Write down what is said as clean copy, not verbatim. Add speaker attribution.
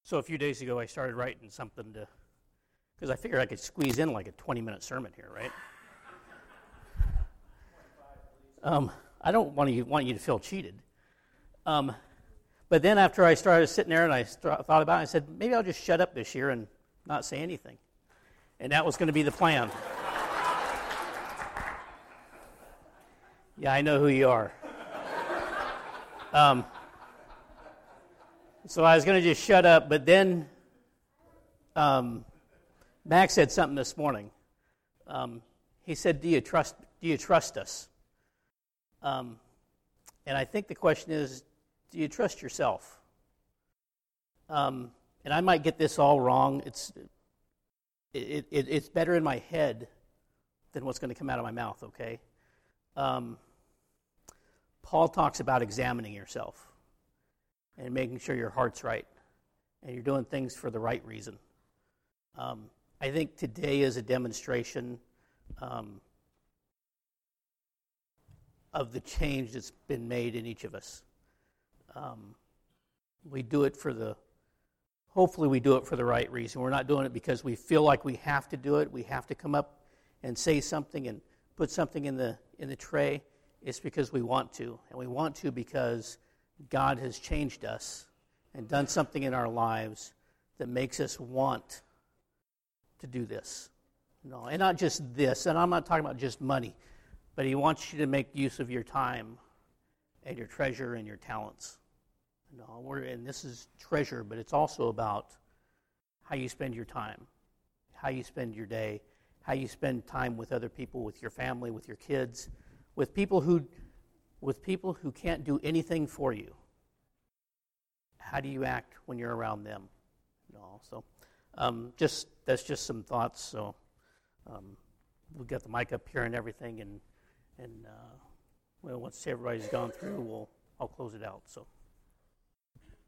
Speaker 1: So a few days ago, I started writing something because I figured I could squeeze in like a 20-minute sermon here, right? I don't want you to feel cheated. But then after I started sitting there and I thought about it, I said, maybe I'll just shut up this year and not say anything. And that was going to be the plan. Yeah, I know who you are. So I was going to just shut up, but then Max said something this morning. He said, "Do you trust us?" And I think the question is, do you trust yourself? And I might get this all wrong. It's better in my head than what's going to come out of my mouth. Okay. Paul talks about examining yourself and making sure your heart's right and you're doing things for the right reason. I think today is a demonstration of the change that's been made in each of us. Hopefully we do it for the right reason. We're not doing it because we feel like we have to do it. We have to come up and say something and put something in the tray. It's because we want to. And we want to because God has changed us and done something in our lives that makes us want to do this. And not just this. And I'm not talking about just money. But He wants you to make use of your time and your treasure and your talents. And this is treasure, but it's also about how you spend your time, how you spend your day, how you spend time with other people, with your family, with your kids, with people who can't do anything for you. How do you act when you're around them? So that's just some thoughts. So we've got the mic up here and everything, and once everybody's gone through, I'll close it out. So.